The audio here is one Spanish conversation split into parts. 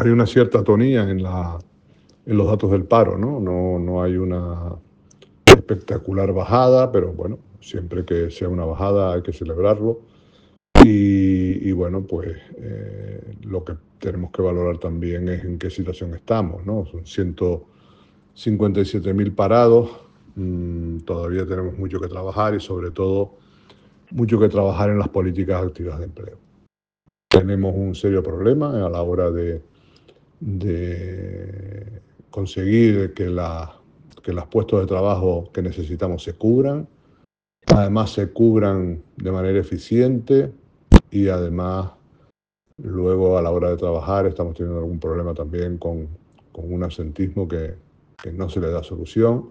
hay una cierta atonía en los datos del paro, ¿no? No hay una espectacular bajada, pero bueno, siempre que sea una bajada hay que celebrarlo. Y bueno, pues lo que tenemos que valorar también es en qué situación estamos, ¿no? Son 157.000 parados, todavía tenemos mucho que trabajar y sobre todo mucho que trabajar en las políticas activas de empleo. Tenemos un serio problema a la hora de conseguir que los puestos de trabajo que necesitamos se cubran, además se cubran de manera eficiente y además luego a la hora de trabajar estamos teniendo algún problema también con un absentismo que no se le da solución.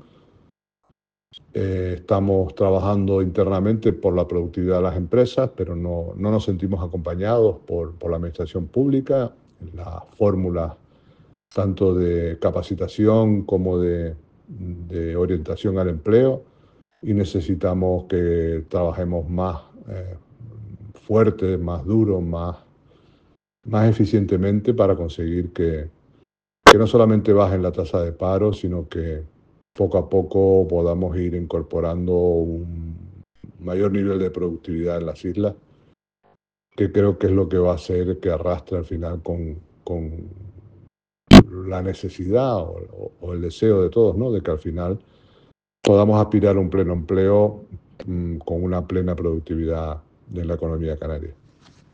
Estamos trabajando internamente por la productividad de las empresas, pero no nos sentimos acompañados por la administración pública en las fórmulas tanto de capacitación como de orientación al empleo, y necesitamos que trabajemos más fuerte, más duro, más eficientemente para conseguir que no solamente bajen la tasa de paro, sino que poco a poco podamos ir incorporando un mayor nivel de productividad en las islas, que creo que es lo que va a hacer que arrastre al final con la necesidad o el deseo de todos, ¿no? De que al final podamos aspirar a un pleno empleo con una plena productividad de la economía canaria.